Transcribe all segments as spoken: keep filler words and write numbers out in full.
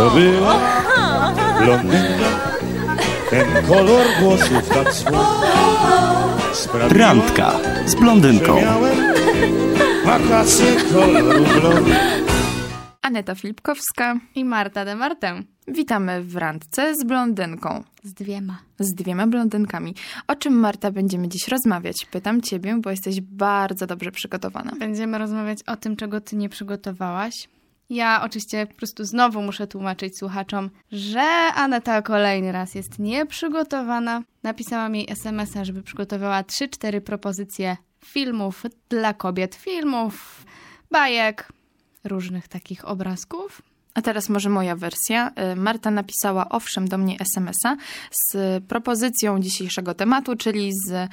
To była blondynka, ten kolor włosów tak słodki. Randka z blondynką. Wakacje koloru blond. Aneta Filipkowska i Marta de Martę. Witamy w randce z blondynką. Z dwiema. Z dwiema blondynkami. O czym, Marta, będziemy dziś rozmawiać? Pytam ciebie, bo jesteś bardzo dobrze przygotowana. Będziemy rozmawiać o tym, czego ty nie przygotowałaś. Ja oczywiście po prostu znowu muszę tłumaczyć słuchaczom, że Aneta kolejny raz jest nieprzygotowana. Napisałam jej es em es a, żeby przygotowała trzy cztery propozycje filmów dla kobiet. Filmów, bajek, różnych takich obrazków. A teraz może moja wersja. Marta napisała owszem do mnie es em es a z propozycją dzisiejszego tematu, czyli z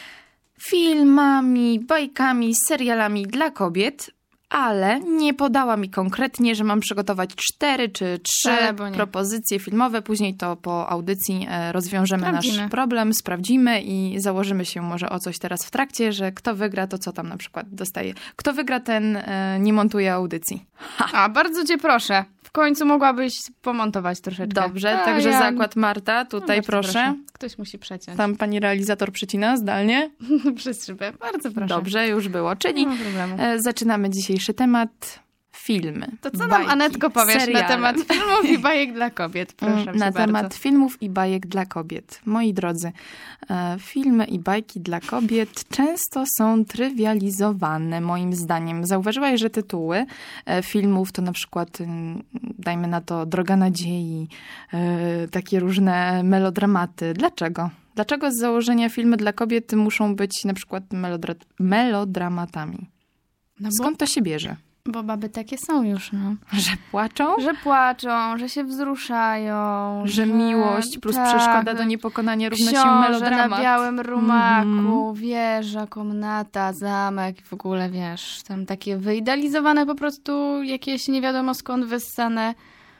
filmami, bajkami, serialami dla kobiet, ale nie podała mi konkretnie, że mam przygotować cztery czy trzy propozycje filmowe. Później to po audycji rozwiążemy sprawdzimy. nasz problem, sprawdzimy i założymy się może o coś teraz w trakcie, że kto wygra, to co tam na przykład dostaje. Kto wygra, ten e, nie montuje audycji. Ha. A, bardzo cię proszę. W końcu mogłabyś pomontować troszeczkę. Dobrze, A, także ja... zakład Marta, tutaj no, proszę. proszę. Ktoś musi przeciąć. Tam pani realizator przecina zdalnie. Przez szybę. Bardzo proszę. Dobrze, już było. Czyli no e, zaczynamy dzisiejszy temat. Filmy. To co bajki, nam, Anetko, powiesz seriale. na temat filmów i bajek dla kobiet? Proszę Na bardzo. temat filmów i bajek dla kobiet. Moi drodzy, e, filmy i bajki dla kobiet często są trywializowane, moim zdaniem. Zauważyłaś, że tytuły e, filmów to na przykład, m, dajmy na to, Droga Nadziei, e, takie różne melodramaty. Dlaczego? Dlaczego z założenia filmy dla kobiet muszą być na przykład melodra- melodramatami? No bo... Skąd to się bierze? Bo baby takie są już, no. Że płaczą? Że płaczą, że się wzruszają. Że, że miłość plus tak, przeszkoda do niepokonania równa książę się melodramat. na białym rumaku, mm-hmm. wieża, komnata, zamek i w ogóle, wiesz, tam takie wyidealizowane po prostu jakieś nie wiadomo skąd wyssane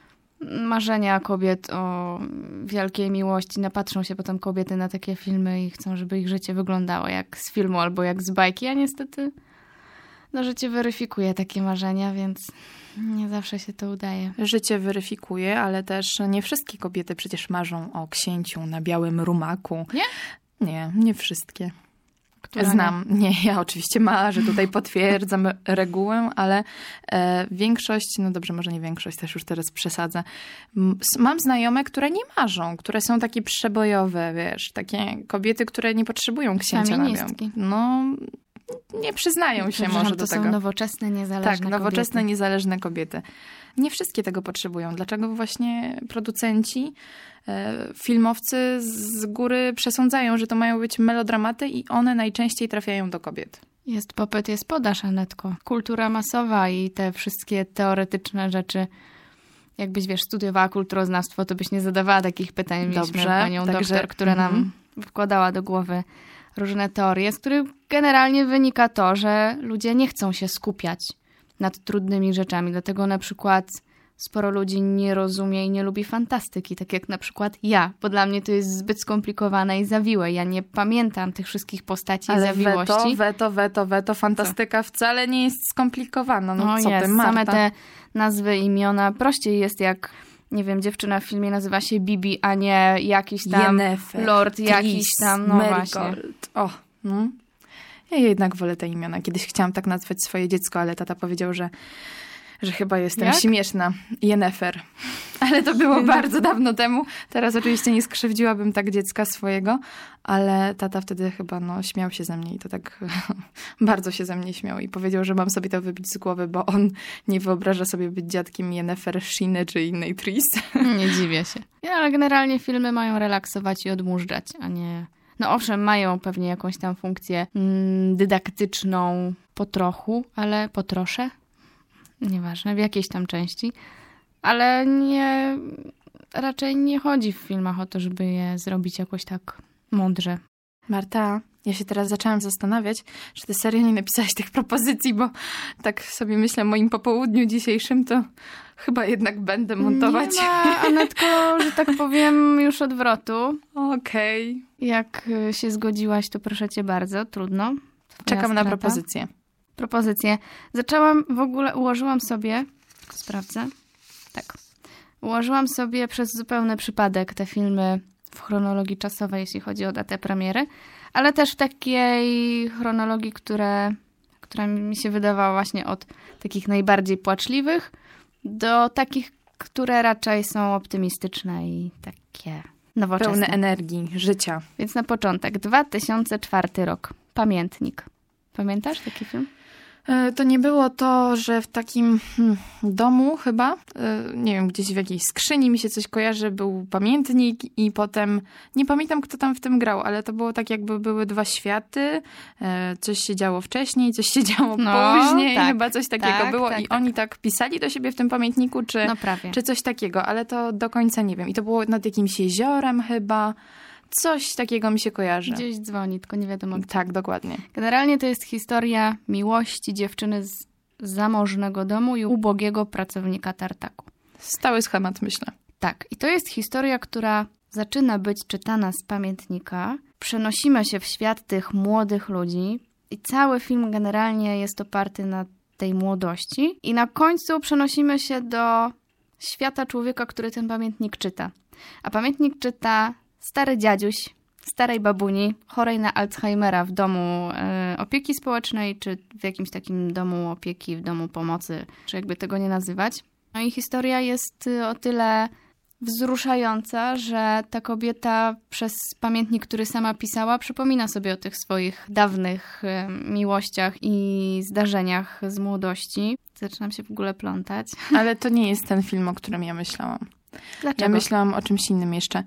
marzenia kobiet o wielkiej miłości. Napatrzą się potem kobiety na takie filmy i chcą, żeby ich życie wyglądało jak z filmu albo jak z bajki, a niestety... No, życie weryfikuje takie marzenia, więc nie zawsze się to udaje. Życie weryfikuje, ale też nie wszystkie kobiety przecież marzą o księciu na białym rumaku. Nie? Nie, nie wszystkie. Która Znam. Nie? nie, ja oczywiście marzę, tutaj potwierdzam regułę, ale e, większość, no dobrze, może nie większość, też już teraz przesadzę. Mam znajome, które nie marzą, które są takie przebojowe, wiesz, takie kobiety, które nie potrzebują księcia na białym. No... Nie przyznają się może do to tego. To są nowoczesne, niezależne Tak, nowoczesne, kobiety. niezależne kobiety. Nie wszystkie tego potrzebują. Dlaczego właśnie producenci, e, filmowcy z góry przesądzają, że to mają być melodramaty i one najczęściej trafiają do kobiet? Jest popyt, jest podaż, Anetko. Kultura masowa i te wszystkie teoretyczne rzeczy. Jakbyś, wiesz, studiowała kulturoznawstwo, to byś nie zadawała takich pytań. Mieliśmy Dobrze, panią także, doktor, która nam mm. wkładała do głowy różne teorie, z których generalnie wynika to, że ludzie nie chcą się skupiać nad trudnymi rzeczami. Dlatego na przykład sporo ludzi nie rozumie i nie lubi fantastyki, tak jak na przykład ja, bo dla mnie to jest zbyt skomplikowane i zawiłe. Ja nie pamiętam tych wszystkich postaci Ale i zawiłości. weto, weto, weto, weto, fantastyka Co? wcale nie jest skomplikowana. No, no co jest, ty, Marta? same te nazwy, imiona. Prościej jest jak... Nie wiem, dziewczyna w filmie nazywa się Bibi, a nie jakiś tam Yennefer, lord, Tris, jakiś tam, no właśnie. O, no. Ja jednak wolę te imiona. Kiedyś chciałam tak nazwać swoje dziecko, ale tata powiedział, że, że chyba jestem Jak? śmieszna. Yennefer. Ale to było bardzo dawno temu. Teraz oczywiście nie skrzywdziłabym tak dziecka swojego, ale tata wtedy chyba no, śmiał się ze mnie i to tak bardzo się ze mnie śmiał i powiedział, że mam sobie to wybić z głowy, bo on nie wyobraża sobie być dziadkiem Yennefer, Shiny czy innej Tris. Nie dziwię się. Ja, ale generalnie filmy mają relaksować i odmurzać, a nie... No owszem, mają pewnie jakąś tam funkcję mm, dydaktyczną po trochu, ale po trosze, nieważne, w jakiejś tam części, ale nie, raczej nie chodzi w filmach o to, żeby je zrobić jakoś tak mądrze. Marta, ja się teraz zaczęłam zastanawiać, czy ty serio nie napisałaś tych propozycji, bo tak sobie myślę o moim popołudniu dzisiejszym, to chyba jednak będę montować. Nie ma, Anetko, że tak powiem, już odwrotu. Okej. Okay. Jak się zgodziłaś, to proszę cię bardzo, trudno. Twoja Czekam strata. na propozycję. Propozycję. Zaczęłam, w ogóle ułożyłam sobie, sprawdzę, tak, Ułożyłam sobie przez zupełny przypadek te filmy w chronologii czasowej, jeśli chodzi o datę premiery, ale też w takiej chronologii, które, która mi się wydawała właśnie od takich najbardziej płaczliwych do takich, które raczej są optymistyczne i takie nowoczesne. Pełne energii, życia. Więc na początek, dwa tysiące czwarty rok. Pamiętnik. Pamiętasz taki film? To nie było to, że w takim hmm, domu chyba, nie wiem, gdzieś w jakiejś skrzyni mi się coś kojarzy, był pamiętnik i potem, nie pamiętam kto tam w tym grał, ale to było tak jakby były dwa światy, coś się działo wcześniej, coś się działo no, później, tak, chyba coś takiego tak, było tak, i tak. oni tak pisali do siebie w tym pamiętniku, czy, no prawie. czy coś takiego, ale to do końca nie wiem. I to było nad jakimś jeziorem chyba. Coś takiego mi się kojarzy. Gdzieś dzwoni, tylko nie wiadomo gdzie. Tak, dokładnie. Generalnie to jest historia miłości dziewczyny z zamożnego domu i ubogiego pracownika tartaku. Stały schemat, myślę. Tak. I to jest historia, która zaczyna być czytana z pamiętnika. Przenosimy się w świat tych młodych ludzi i cały film generalnie jest oparty na tej młodości. I na końcu przenosimy się do świata człowieka, który ten pamiętnik czyta. A pamiętnik czyta stary dziaduś, starej babuni, chorej na Alzheimera w domu e, opieki społecznej, czy w jakimś takim domu opieki, w domu pomocy, czy jakby tego nie nazywać. No i historia jest o tyle wzruszająca, że ta kobieta przez pamiętnik, który sama pisała, przypomina sobie o tych swoich dawnych e, miłościach i zdarzeniach z młodości. Zaczynam się w ogóle plątać. Ale to nie jest ten film, o którym ja myślałam. Dlaczego? Ja myślałam o czymś innym jeszcze.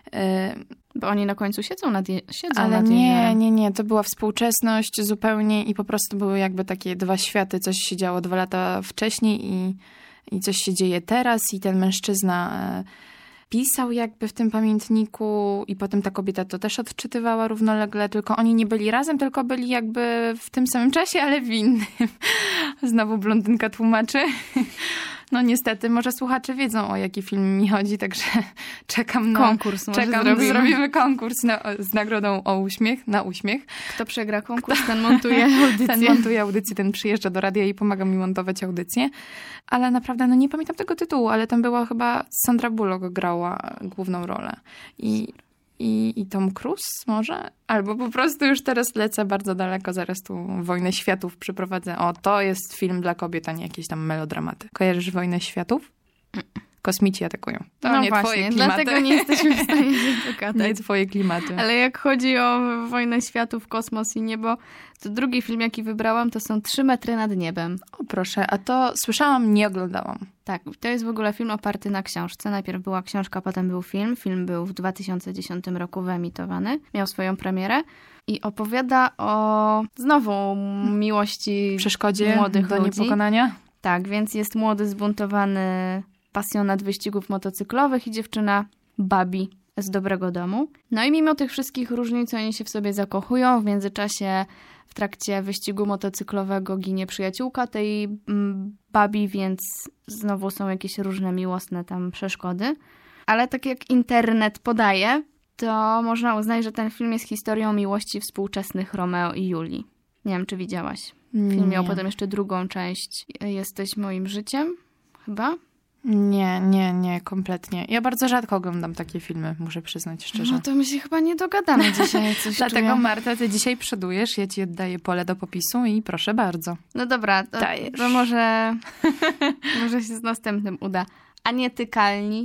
Bo oni na końcu siedzą nad, je- siedzą Ale nad nie, jeziorem. nie, nie. To była współczesność zupełnie i po prostu były jakby takie dwa światy. Coś się działo dwa lata wcześniej i, i coś się dzieje teraz i ten mężczyzna e, pisał jakby w tym pamiętniku i potem ta kobieta to też odczytywała równolegle, tylko oni nie byli razem, tylko byli jakby w tym samym czasie, ale w innym. Znowu blondynka tłumaczy. No niestety, może słuchacze wiedzą, o jaki film mi chodzi, także czekam na... Konkurs może czekam, zrobimy. zrobimy konkurs na, z nagrodą o uśmiech, na uśmiech. Kto przegra konkurs, ten montuje audycję. Ten montuje audycję, ten przyjeżdża do radia i pomaga mi montować audycję. Ale naprawdę, no nie pamiętam tego tytułu, ale tam była chyba Sandra Bullock grała główną rolę. I, i, i Tom Cruise może? Albo po prostu już teraz lecę bardzo daleko, zaraz tu Wojnę Światów przyprowadzę. O, to jest film dla kobiet, a nie jakieś tam melodramaty. Kojarzysz Wojnę Światów? Kosmici atakują. To no nie właśnie, twoje klimaty. dlatego nie jesteśmy w stanie się dogadać. Nie twoje klimaty. Ale jak chodzi o Wojnę Światów, kosmos i niebo, to drugi film, jaki wybrałam, to są Trzy metry nad niebem. O proszę, a to słyszałam, nie oglądałam. Tak, to jest w ogóle film oparty na książce. Najpierw była książka, potem był film. Film był w dwa tysiące dziesiątym roku wyemitowany. Miał swoją premierę i opowiada o znowu miłości Przeszkodzie młodych do ludzi. niepokonania. Tak, więc jest młody, zbuntowany pasjonat wyścigów motocyklowych i dziewczyna Babi z dobrego domu. No i mimo tych wszystkich różnic oni się w sobie zakochują. W międzyczasie w trakcie wyścigu motocyklowego ginie przyjaciółka tej mm, Babi, więc znowu są jakieś różne miłosne tam przeszkody. Ale tak jak internet podaje, to można uznać, że ten film jest historią miłości współczesnych Romeo i Julii. Nie wiem, czy widziałaś. Film miał Nie. potem jeszcze drugą część. Jesteś moim życiem, chyba? Nie, nie, nie, kompletnie. Ja bardzo rzadko oglądam takie filmy, muszę przyznać szczerze. No to my się chyba nie dogadamy dzisiaj, coś Dlatego czuję. Marta, ty dzisiaj przodujesz, ja ci oddaję pole do popisu i proszę bardzo. No dobra, to, Dajesz. to może, może się z następnym uda. A Nietykalni?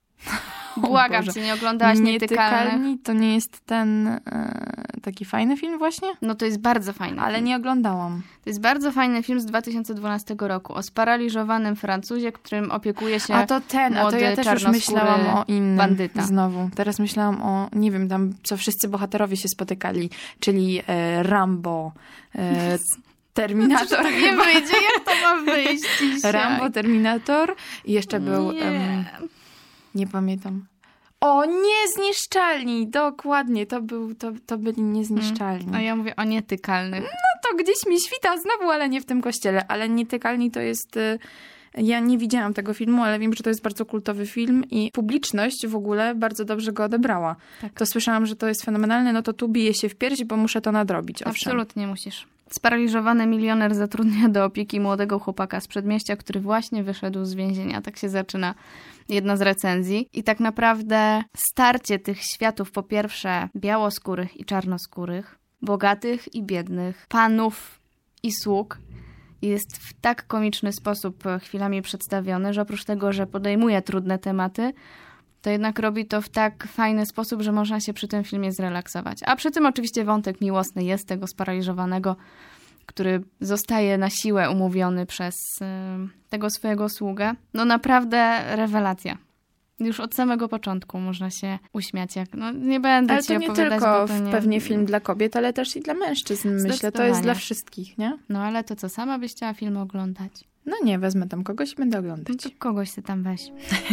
Błagam Boże. cię, nie oglądałaś Nietykalnych? Nietykalni to nie jest ten e, taki fajny film właśnie? No to jest bardzo fajny Ale film. nie oglądałam. To jest bardzo fajny film z dwa tysiące dwunastego roku o sparaliżowanym Francuzie, którym opiekuje się A to ten, a to młody, ja też już czarnoskóry myślałam o innym bandyta. znowu. Teraz myślałam o, nie wiem, tam co wszyscy bohaterowie się spotykali, czyli e, Rambo, e, Terminator. Nie wyjdzie, jak to ma wyjść dzisiaj? Rambo, Terminator i jeszcze był... Nie. em, nie pamiętam. O, Niezniszczalni! Dokładnie, to, był, to, to byli Niezniszczalni. A ja mówię o Nietykalnych. No to gdzieś mi świta znowu, ale nie w tym kościele. Ale Nietykalni to jest... y, Ja nie widziałam tego filmu, ale wiem, że to jest bardzo kultowy film i publiczność w ogóle bardzo dobrze go odebrała. Tak. To słyszałam, że to jest fenomenalne, no to tu biję się w pierś, bo muszę to nadrobić. Owszem. Absolutnie musisz. Sparaliżowany milioner zatrudnia do opieki młodego chłopaka z przedmieścia, który właśnie wyszedł z więzienia. Tak się zaczyna jedna z recenzji. I tak naprawdę starcie tych światów, po pierwsze białoskórych i czarnoskórych, bogatych i biednych, panów i sług, jest w tak komiczny sposób chwilami przedstawiony, że oprócz tego, że podejmuje trudne tematy, to jednak robi to w tak fajny sposób, że można się przy tym filmie zrelaksować. A przy tym oczywiście wątek miłosny jest tego sparaliżowanego, który zostaje na siłę umówiony przez y, tego swojego sługę. No naprawdę rewelacja. Już od samego początku można się uśmiać. Jak, no nie będę ale ci to nie opowiadać, tylko bo to nie... pewnie film dla kobiet, ale też i dla mężczyzn. Myślę, to jest dla wszystkich, nie? No ale to co, sama byś chciała film oglądać? No nie, wezmę tam kogoś i będę oglądać. No to kogoś ty tam weź.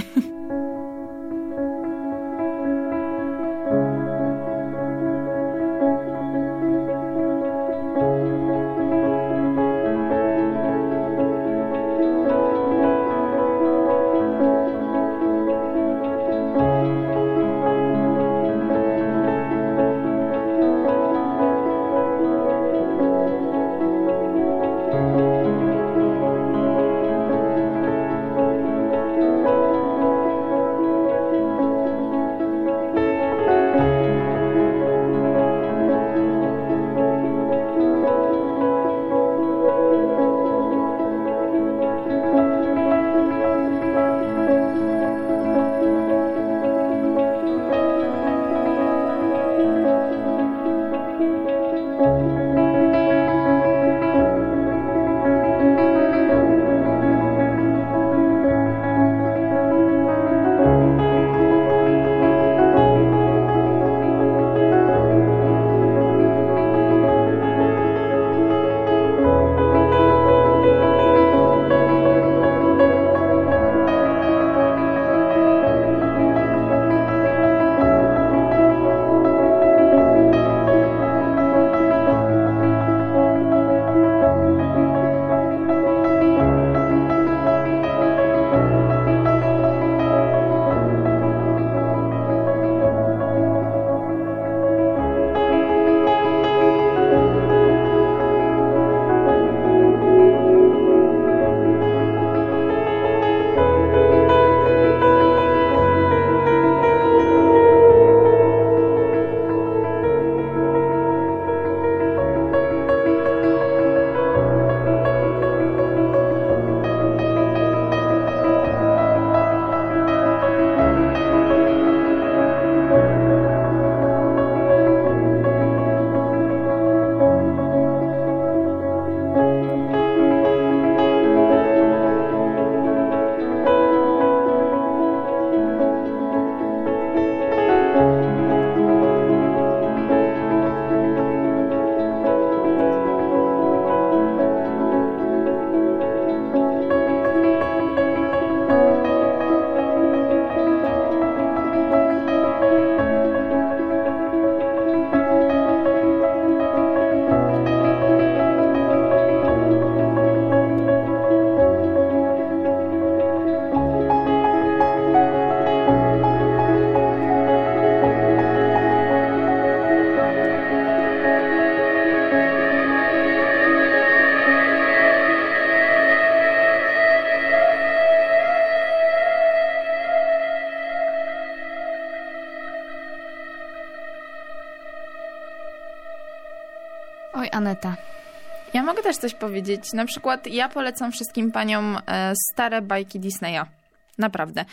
Oj, Aneta. Ja mogę też coś powiedzieć. Na przykład ja polecam wszystkim paniom e, stare bajki Disneya. Naprawdę.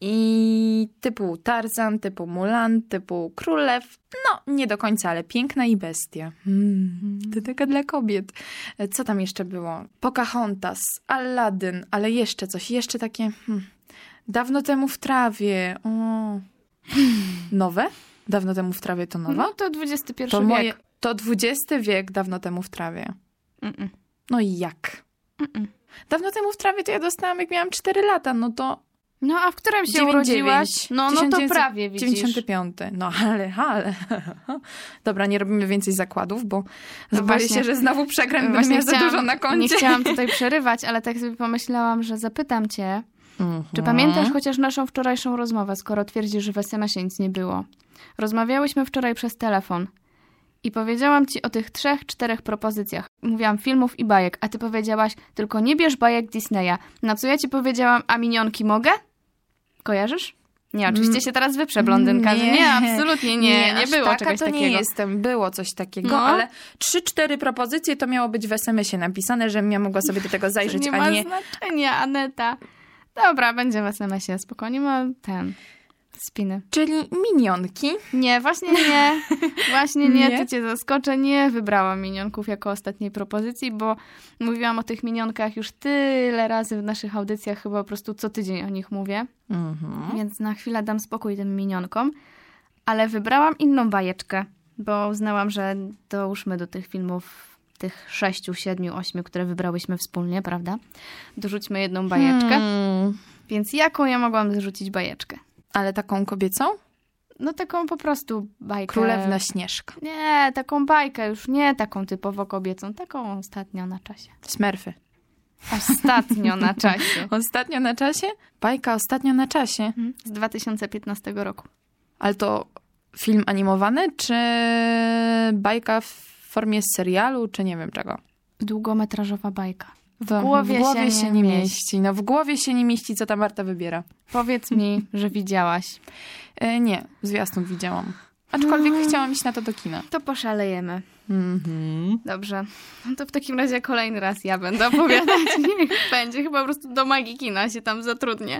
I typu Tarzan, typu Mulan, typu Królew. No, nie do końca, ale Piękna i Bestia. Hmm, to taka dla kobiet. Co tam jeszcze było? Pocahontas, Aladdin, ale jeszcze coś. Jeszcze takie... Hmm, Dawno temu w trawie. O. Nowe? Dawno temu w trawie to nowa? No to dwudziesty pierwszy to wiek. Moje, to dwudziesty wiek Dawno temu w trawie. Mm-mm. No i jak? Mm-mm. Dawno temu w trawie to ja dostałam, jak miałam cztery lata, no to... No a w którym się dziewięćdziesiąt urodziłaś? dziewięć. No, no to prawie, widzisz. dziewięćdziesiąty piąty. No ale, ale. Dobra, nie robimy więcej zakładów, bo No boję właśnie. się, że znowu przegram, będę Właśnie miała za chciałam- dużo na koncie. Nie chciałam tutaj przerywać, ale tak sobie pomyślałam, że zapytam cię, Mhm. czy pamiętasz chociaż naszą wczorajszą rozmowę, skoro twierdzisz, że w es em esie nic nie było? Rozmawiałyśmy wczoraj przez telefon I powiedziałam ci o tych trzech, czterech propozycjach. Mówiłam filmów i bajek, a ty powiedziałaś, tylko nie bierz bajek Disneya. Na co ja ci powiedziałam, a minionki mogę? Kojarzysz? Nie, oczywiście się teraz wyprze blondynka, że nie, absolutnie nie, nie, nie było taka czegoś to takiego. nie jestem, było coś takiego, No. ale trzy, cztery propozycje to miało być w es em esie napisane, żebym ja mogła sobie do tego zajrzeć, to nie a ma nie... znaczenia, Aneta. Dobra, będzie w es em esie, spokojnie, ma ten, spiny. Czyli minionki. Nie, właśnie nie, właśnie nie, Nie? tu cię zaskoczę, nie wybrałam minionków jako ostatniej propozycji, bo mówiłam o tych minionkach już tyle razy w naszych audycjach, chyba po prostu co tydzień o nich mówię, Mhm. więc na chwilę dam spokój tym minionkom, ale wybrałam inną bajeczkę, bo uznałam, że dołóżmy do tych filmów tych sześciu, siedmiu, ośmiu, które wybrałyśmy wspólnie, prawda? Dorzućmy jedną bajeczkę, Hmm. więc jaką ja mogłam dorzucić bajeczkę? Ale taką kobiecą? No taką po prostu bajkę. Królewna Śnieżka. Nie, taką bajkę, już nie taką typowo kobiecą, taką ostatnio na czasie. Smurfy. Ostatnio na czasie. Ostatnio na czasie? Bajka ostatnio na czasie. Mhm. Z dwa tysiące piętnastego roku. Ale to film animowany, czy bajka w formie serialu, czy nie wiem czego? Długometrażowa bajka. W głowie w głowie się się, nie nie mieści. mieści. No w głowie się nie mieści, co ta Marta wybiera. Powiedz mi, że widziałaś. E, nie, zwiastun widziałam. Aczkolwiek chciałam iść na to do kina. To poszalejemy. Mhm. Dobrze. No to w takim razie kolejny raz ja będę opowiadać. Niech będzie. Chyba po prostu do magii kina się tam zatrudnię.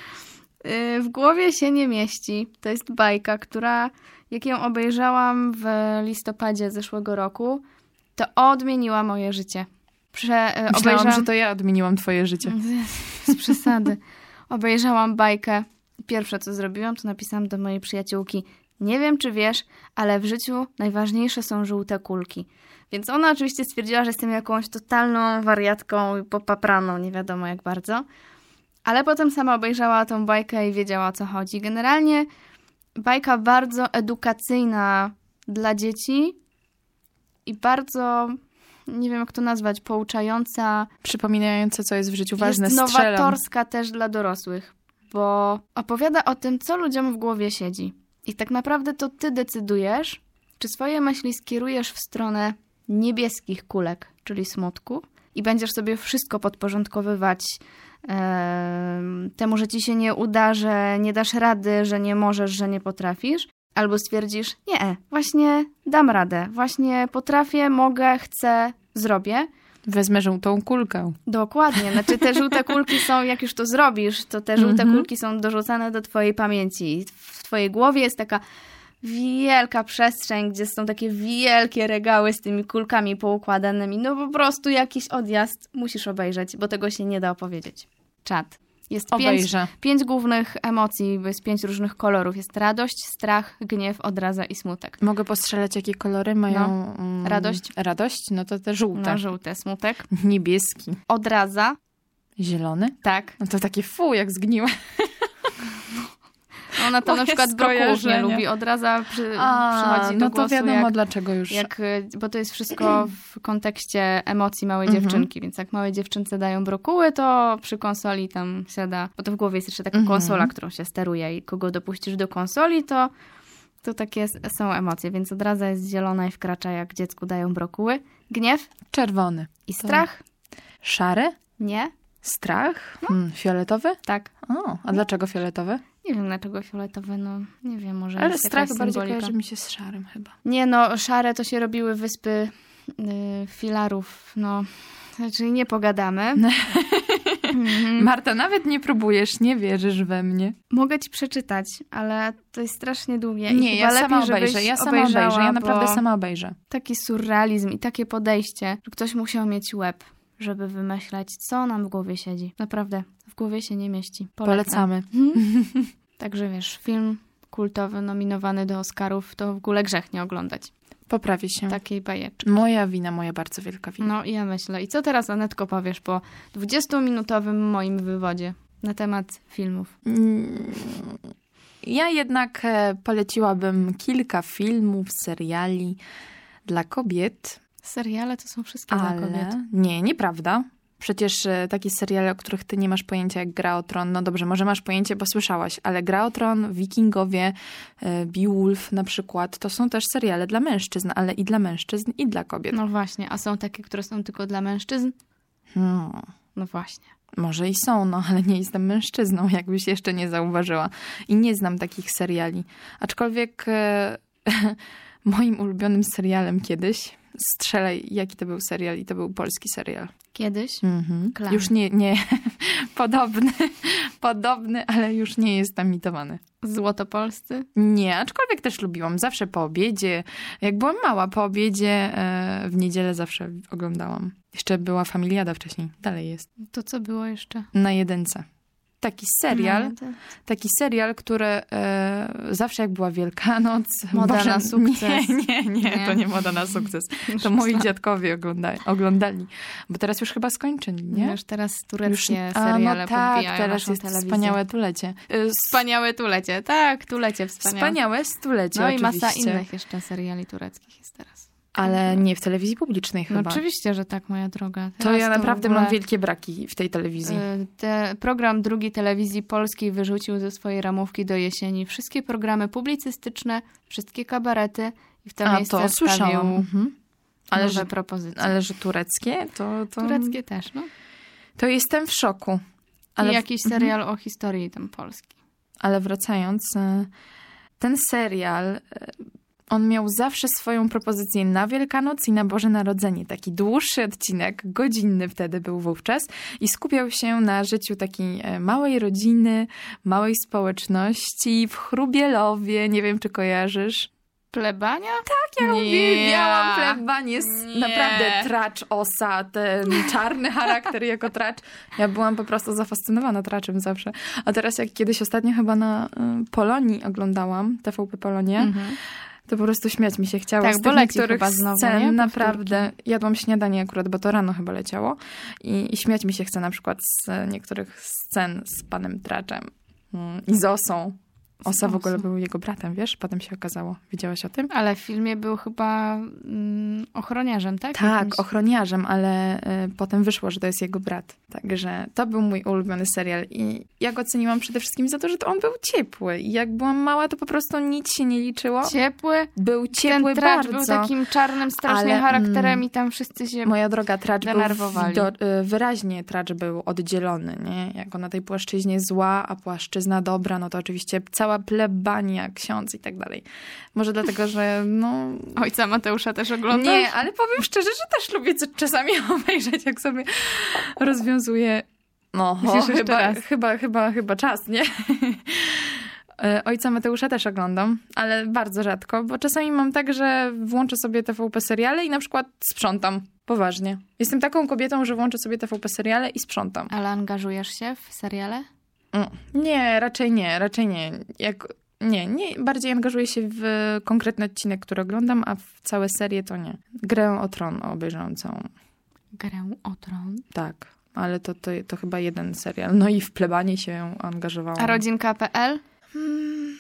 Yy, W głowie się nie mieści. To jest bajka, która jak ją obejrzałam w listopadzie zeszłego roku, to odmieniła moje życie. Prze, yy, Myślałam, obejrzałam... że to ja odmieniłam twoje życie. Z przesady. Obejrzałam bajkę. Pierwsze, co zrobiłam, to napisałam do mojej przyjaciółki: nie wiem, czy wiesz, ale w życiu najważniejsze są żółte kulki. Więc ona oczywiście stwierdziła, że jestem jakąś totalną wariatką i popapraną, nie wiadomo jak bardzo. Ale potem sama obejrzała tą bajkę i wiedziała, o co chodzi. Generalnie bajka bardzo edukacyjna dla dzieci i bardzo, nie wiem jak to nazwać, pouczająca. Przypominające, co jest w życiu ważne, Jest strzelam. nowatorska też dla dorosłych, bo opowiada o tym, co ludziom w głowie siedzi. I tak naprawdę to ty decydujesz, czy swoje myśli skierujesz w stronę niebieskich kulek, czyli smutku, i będziesz sobie wszystko podporządkowywać e, temu, że ci się nie uda, że nie dasz rady, że nie możesz, że nie potrafisz, albo stwierdzisz: nie, właśnie dam radę, właśnie potrafię, mogę, chcę, zrobię. Wezmę żółtą kulkę. Dokładnie, znaczy te żółte kulki są, jak już to zrobisz, to te żółte Mhm. kulki są dorzucane do twojej pamięci. W twojej głowie jest taka wielka przestrzeń, gdzie są takie wielkie regały z tymi kulkami poukładanymi. No po prostu jakiś odjazd musisz obejrzeć, bo tego się nie da opowiedzieć. Czad. Jest pięć, Obejrzę. pięć głównych emocji, bo jest pięć różnych kolorów. Jest radość, strach, gniew, odraza i smutek. Mogę postrzelać, jakie kolory mają... mm, Radość. Radość? No to te żółte. No, żółte, smutek. Niebieski. Odraza, Zielony? tak. No to takie fu, jak zgniłe. Ona to Moje na przykład brokułów nie skojarzenia. lubi. Odraza przy, A, przychodzi do no to głosu, wiadomo jak, dlaczego już. jak, bo to jest wszystko w kontekście emocji małej Mhm. dziewczynki, więc jak małej dziewczynce dają brokuły, to przy konsoli tam siada, bo to w głowie jest jeszcze taka Mhm. konsola, którą się steruje i kogo dopuścisz do konsoli, to, to takie s- są emocje, więc odraza jest zielona i wkracza, jak dziecku dają brokuły. Gniew Czerwony. i strach? Szary? Nie? Strach? Hmm, fioletowy? Tak. O, a dlaczego fioletowy? Nie wiem dlaczego fioletowy, no nie wiem, może Ale jest strach jakaś bardziej symbolika. kojarzy mi się z szarym chyba. Nie no, szare to się robiły wyspy y, filarów, no, czyli nie pogadamy. Mhm. Marta, nawet nie próbujesz, nie wierzysz we mnie. Mogę ci przeczytać, ale to jest strasznie długie. I Nie, chyba ja lepiej, sama żebyś obejrzę, ja sama obejrzała, obejrzę, ja naprawdę bo sama obejrzę. Taki surrealizm i takie podejście, że ktoś musiał mieć łeb, żeby wymyśleć, co nam w głowie siedzi. Naprawdę, w głowie się nie mieści. Polecam. Polecamy. Także wiesz, film kultowy nominowany do Oscarów, to w ogóle grzech nie oglądać Poprawię się. takiej bajeczki. Moja wina, moja bardzo wielka wina. No i ja myślę. I co teraz, Anetko, powiesz po dwudziestominutowym moim wywodzie na temat filmów? Mm, Ja jednak e, poleciłabym kilka filmów, seriali dla kobiet, Seriale to są wszystkie dla kobiet. ale... Nie, nieprawda. Przecież e, takie seriale, o których ty nie masz pojęcia, jak Gra o Tron, no dobrze, może masz pojęcie, bo słyszałaś, ale Gra o Tron, Wikingowie, e, Beowulf na przykład, to są też seriale dla mężczyzn, ale i dla mężczyzn, i dla kobiet. No właśnie, a są takie, które są tylko dla mężczyzn? Hmm. No właśnie. Może i są, no ale nie jestem mężczyzną, jakbyś jeszcze nie zauważyła. I nie znam takich seriali. Aczkolwiek e, moim ulubionym serialem kiedyś, strzelaj, jaki to był serial, i to był polski serial. Kiedyś? Mhm. Klan. Już nie, nie, podobny, podobny, ale już nie jest emitowany. Złotopolscy? Nie, aczkolwiek też lubiłam. Zawsze po obiedzie. Jak byłam mała, po obiedzie e, w niedzielę zawsze oglądałam. Jeszcze była Familiada wcześniej. Dalej jest. To co było jeszcze? Na jedynce. Taki serial, No, to... taki serial, który e, zawsze jak była Wielkanoc... Moda Boże, na sukces. Nie, nie, nie, Nie. to nie Moda na sukces. To moi dziadkowie oglądali, oglądali. Bo teraz już chyba skończyli, nie? Już teraz tureckie Już- a, seriale no tak, podbijają teraz naszą jest telewizję. Wspaniałe Tulecie. E, Wspaniałe Tulecie, tak, Tulecie wspaniałe. Wspaniałe Stulecie, No i oczywiście. masa innych jeszcze seriali tureckich jest teraz. Ale nie w telewizji publicznej No chyba. oczywiście, że tak, moja droga. To Teraz ja naprawdę w ogóle, mam wielkie braki w tej telewizji. y, te, program Drugi Telewizji Polskiej wyrzucił ze swojej ramówki do jesieni wszystkie programy publicystyczne, wszystkie kabarety i w to A, miejsce to wstawił słyszałam. Mhm. Ale, nowe że, propozycje. ale że tureckie, to, to... Tureckie też, no. To jestem w szoku. Ale Ale, I jakiś serial o historii tam Polski. ale wracając, e, ten serial, e, on miał zawsze swoją propozycję na Wielkanoc i na Boże Narodzenie. Taki dłuższy odcinek, godzinny wtedy był wówczas i skupiał się na życiu takiej e, małej rodziny, małej społeczności w Chrubielowie. Nie wiem, czy kojarzysz. Plebania? Tak, ja Nie. uwielbiałam plebanie. Nie. Naprawdę tracz osa, ten czarny charakter jako tracz. Ja byłam po prostu zafascynowana traczem zawsze. A teraz jak kiedyś ostatnio chyba na y, Polonii oglądałam, T V P Polonię, Mhm. to po prostu śmiać mi się chciało Tak, z bo tych leci niektórych chyba znowu, scen. nie? Naprawdę. Jadłam śniadanie akurat, bo to rano chyba leciało. I, I śmiać mi się chce na przykład z niektórych scen z panem Traczem mm, i z Osą. Osa w ogóle Osą. był jego bratem, wiesz? Potem się okazało. Wiedziałaś o tym? Ale w filmie był chyba mm, ochroniarzem, tak? Tak, Jakimś- ochroniarzem, ale y, potem wyszło, że to jest jego brat. Także to był mój ulubiony serial i ja go ceniłam przede wszystkim za to, że to on był ciepły. I jak byłam mała, to po prostu nic się nie liczyło. Ciepły. Był ciepły Ten tracz bardzo. był takim czarnym strasznie Ale, charakterem mm, i tam wszyscy się... Moja droga, Tracz był denerwowali. do, y, wyraźnie Tracz był oddzielony, nie? Jako na tej płaszczyźnie zła, a płaszczyzna dobra, no to oczywiście cała plebania, ksiądz i tak dalej. Może dlatego, że no... Ojca Mateusza też oglądasz? Nie, ale powiem szczerze, że też lubię co- czasami obejrzeć, jak sobie rozwiązuje. No, Musisz o, jeszcze chyba, raz. chyba, chyba, chyba czas, nie? E, Ojca Mateusza też oglądam, ale bardzo rzadko, bo czasami mam tak, że włączę sobie T V P seriale i na przykład sprzątam. Poważnie. Jestem taką kobietą, że włączę sobie T V P seriale i sprzątam. Ale angażujesz się w seriale? Mm. Nie, raczej nie, raczej nie. Jak, nie, nie. Bardziej angażuję się w konkretny odcinek, który oglądam, a w całe serie to nie. Grę o Tron obejrzałam całą. Grę o Tron. Tak, ale to, to, to chyba jeden serial. No i w plebanie się angażowałam. A rodzinka kropka pe el? Hmm,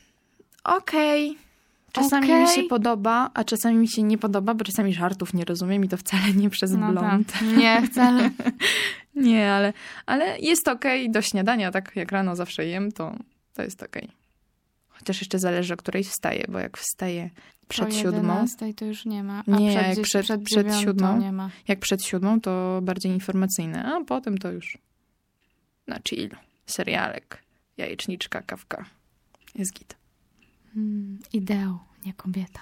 Okej. Czasami Okej. mi się podoba, a czasami mi się nie podoba, bo czasami żartów nie rozumiem i to wcale nie przez No blond. tak. Nie, wcale. Nie, ale, ale jest okej do śniadania, tak jak rano zawsze jem, to, to jest okej. Chociaż jeszcze zależy, o której wstaję, bo jak wstaję przed Po siódmą, jedenastej to już nie ma. A Nie, przed, jak gdzieś przed- przed, przed dziewiątą siódmą. nie ma. jak przed siódmą, to bardziej informacyjne, a potem to już na chill. Serialek, jajeczniczka, kawka. Jest git. Hmm, ideał, nie kobieta.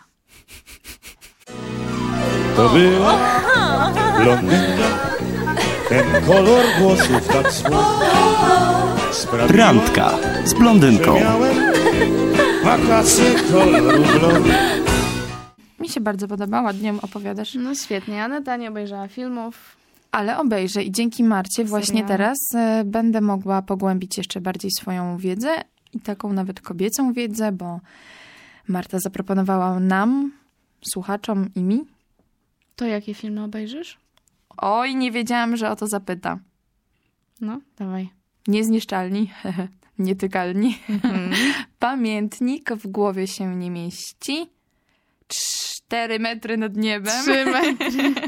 To była blondynka, ten kolor włosów tak słodki sprawiła, Randka z blondynką. że miałem wakacje koloru blond. Mi się bardzo podoba, ładnie opowiadasz. No świetnie, Aneta nie obejrzała filmów. Ale obejrzę i dzięki Marcie właśnie Seriale. teraz e, będę mogła pogłębić jeszcze bardziej swoją wiedzę i taką nawet kobiecą wiedzę, bo Marta zaproponowała nam, słuchaczom i mi. To jakie filmy obejrzysz? Oj, nie wiedziałam, że o to zapyta. No, dawaj. Niezniszczalni, nietykalni. Pamiętnik w głowie się nie mieści. Cztery metry nad niebem. Trzy metry.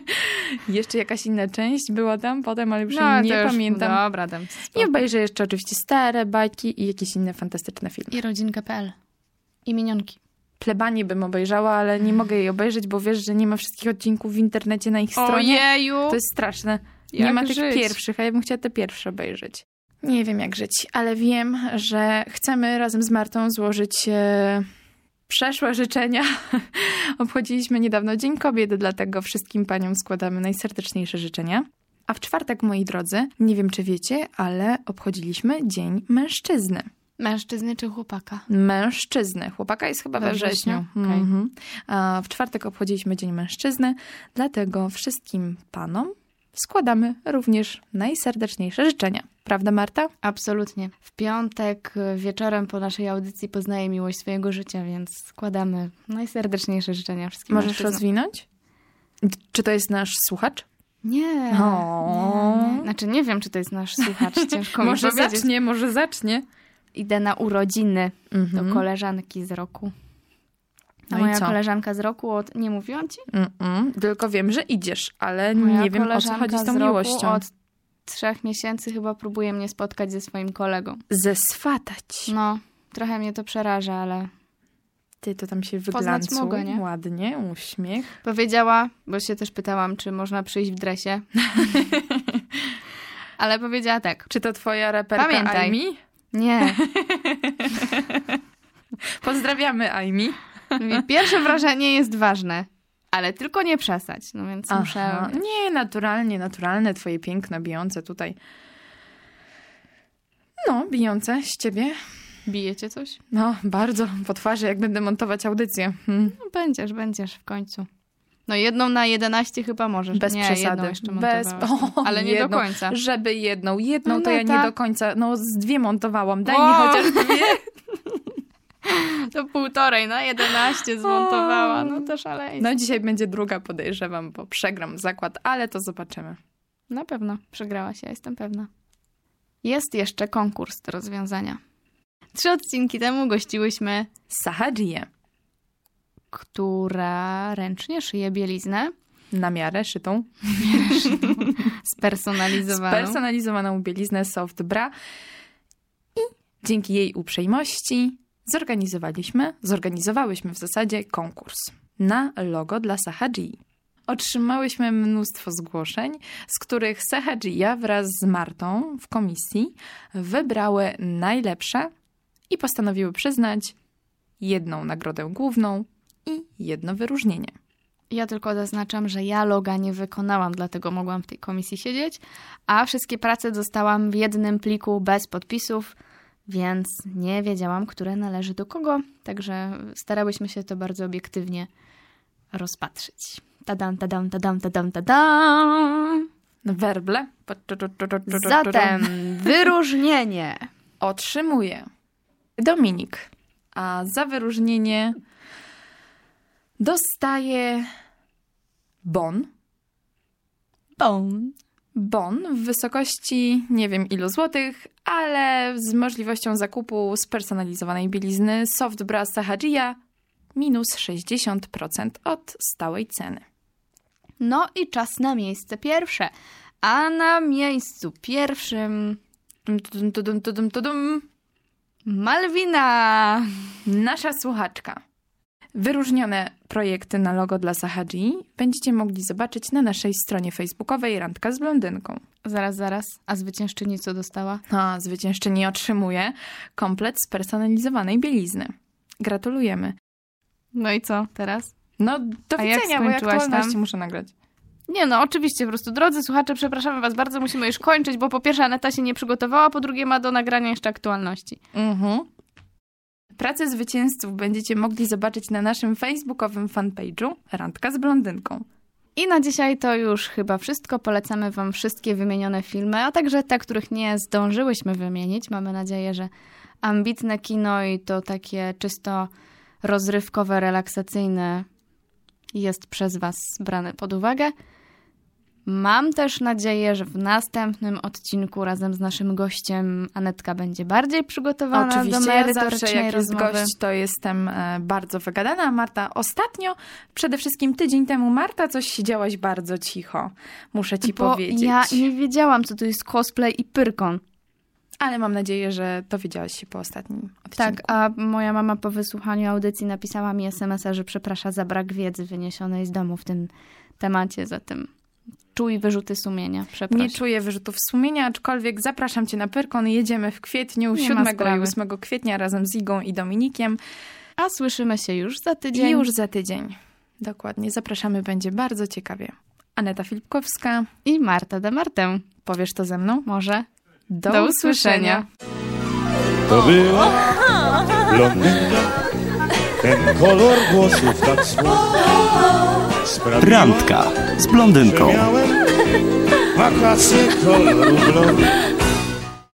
Jeszcze jakaś inna część była tam potem, ale już No, nie to już, pamiętam. Dobra, tam. I obejrzę jeszcze oczywiście stare bajki i jakieś inne fantastyczne filmy. I rodzinka kropka pe el. I minionki. Plebanię bym obejrzała, ale nie mogę jej obejrzeć, bo wiesz, że nie ma wszystkich odcinków w internecie na ich stronie. Ojeju! To jest straszne. Nie Jak ma tych żyć? pierwszych, a ja bym chciała te pierwsze obejrzeć. Nie wiem jak żyć, ale wiem, że chcemy razem z Martą złożyć e, przeszłe życzenia. Obchodziliśmy niedawno Dzień Kobiet, dlatego wszystkim paniom składamy najserdeczniejsze życzenia. A w czwartek, moi drodzy, nie wiem czy wiecie, ale obchodziliśmy Dzień Mężczyzny. Mężczyzny czy chłopaka? Mężczyzny. Chłopaka jest chyba we, We wrześniu. wrześniu? Okej. Mhm. A w czwartek obchodziliśmy Dzień Mężczyzny, dlatego wszystkim panom składamy również najserdeczniejsze życzenia. Prawda, Marta? Absolutnie. W piątek wieczorem po naszej audycji poznaję miłość swojego życia, więc składamy najserdeczniejsze życzenia wszystkim Możesz mężczyznom. rozwinąć? Czy to jest nasz słuchacz? Nie. O. nie, nie. Znaczy nie wiem, czy to jest nasz słuchacz. Ciężko mi Może powiedzieć. zacznie, może zacznie. Idę na urodziny Mhm. do koleżanki z roku. A No i moja co? koleżanka z roku od... Nie mówiłam ci? Mm-mm. Tylko wiem, że idziesz, ale Moja nie wiem, o co koleżanka chodzi z tą z roku miłością. od trzech miesięcy chyba próbuje mnie spotkać ze swoim kolegą. Zeswatać. No, trochę mnie to przeraża, ale Ty to tam się Poznać wyglancuj. mogę, nie? Ładnie, uśmiech. powiedziała, bo się też pytałam, czy można przyjść w dresie. Ale powiedziała tak. Czy to twoja raperka Pamiętaj. Aimi? Nie. Pozdrawiamy Aimi. Mówi, pierwsze wrażenie jest ważne, ale tylko nie przesadź. No więc Aha. muszę... Nie, naturalnie, naturalne twoje piękno bijące tutaj. No, bijące z ciebie. Bijecie coś? No, bardzo po twarzy, jak będę montować audycję. Hmm. No będziesz, będziesz w końcu. No jedną na jedenaście chyba możesz. Bez nie, przesady. jedną jeszcze Bez... montowałaś. O, ale nie jedną. do końca. Żeby jedną. Jedną No, to no ja nie tak. do końca, no z dwie montowałam. Daj O! mi chociaż dwie. To półtorej na jedenaście zmontowała. No to szaleństwo. No dzisiaj będzie druga, podejrzewam, bo przegram zakład, ale to zobaczymy. Na pewno przegrałaś, ja jestem pewna. Jest jeszcze konkurs do rozwiązania. Trzy odcinki temu gościłyśmy, Sahajię. która ręcznie szyje bieliznę Na miarę szytą. spersonalizowaną. Spersonalizowaną bieliznę Soft Bra. I dzięki jej uprzejmości zorganizowaliśmy, zorganizowałyśmy w zasadzie konkurs na logo dla Sahajii. Otrzymałyśmy mnóstwo zgłoszeń, z których Sahajia wraz z Martą w komisji wybrały najlepsze i postanowiły przyznać jedną nagrodę główną i jedno wyróżnienie. Ja tylko zaznaczam, że ja loga nie wykonałam, dlatego mogłam w tej komisji siedzieć, a wszystkie prace dostałam w jednym pliku bez podpisów, więc nie wiedziałam, które należy do kogo, także starałyśmy się to bardzo obiektywnie rozpatrzyć. Tadam, tadam, tadam, tadam, tadam. Werble. Zatem wyróżnienie. Otrzymuje Dominik, a za wyróżnienie dostaje bon. Bon. Bon w wysokości nie wiem ilu złotych, ale z możliwością zakupu spersonalizowanej bielizny Soft Bra Sahajia minus sześćdziesiąt procent od stałej ceny. No i czas na miejsce pierwsze. A na miejscu pierwszym Tum, tum, tum, tum, tum, tum. Malwina. Nasza słuchaczka. Wyróżnione projekty na logo dla Sahajii będziecie mogli zobaczyć na naszej stronie facebookowej Randka z Blondynką. Zaraz, zaraz. A zwyciężczyni co dostała? A zwyciężczyni otrzymuje komplet spersonalizowanej bielizny. Gratulujemy. No i co teraz? No do A jak widzenia, bo ja skończyłaś aktualności tam? muszę nagrać. Nie no, oczywiście, po prostu drodzy słuchacze, przepraszamy was bardzo, musimy już kończyć, bo po pierwsze Aneta się nie przygotowała, po drugie ma do nagrania jeszcze aktualności. Mhm. Pracę zwycięzców będziecie mogli zobaczyć na naszym facebookowym fanpage'u Randka z Blondynką. I na dzisiaj to już chyba wszystko. Polecamy wam wszystkie wymienione filmy, a także te, których nie zdążyłyśmy wymienić. Mamy nadzieję, że ambitne kino i to takie czysto rozrywkowe, relaksacyjne jest przez was brane pod uwagę. Mam też nadzieję, że w następnym odcinku razem z naszym gościem Anetka będzie bardziej przygotowana Oczywiście, do ja merytorycznej zawsze jak jest rozmowy. gość, to jestem e, bardzo wygadana. A Marta, ostatnio, przede wszystkim tydzień temu, Marta, coś siedziałaś bardzo cicho. Muszę ci Bo powiedzieć. ja nie wiedziałam, co to jest cosplay i pyrkon. Ale mam nadzieję, że dowiedziałaś się po ostatnim odcinku. Tak, a moja mama po wysłuchaniu audycji napisała mi es em es a, że przeprasza za brak wiedzy wyniesionej z domu w tym temacie, zatem czuj wyrzuty sumienia, przepraszam. Nie czuję wyrzutów sumienia, aczkolwiek zapraszam cię na Pyrkon. Jedziemy w kwietniu, Nie ma siódmego i sprawy. ósmego kwietnia razem z Igą i Dominikiem. A słyszymy się już za tydzień. I już za tydzień. Dokładnie. Zapraszamy, będzie bardzo ciekawie. Aneta Filipkowska. I Marta de Martę. Powiesz to ze mną? Może. Do, Do usłyszenia. usłyszenia. To była blondynka, ten kolor włosów tak słodki sprawiła, Randka z blondynką. że miałem wakacje koloru blond.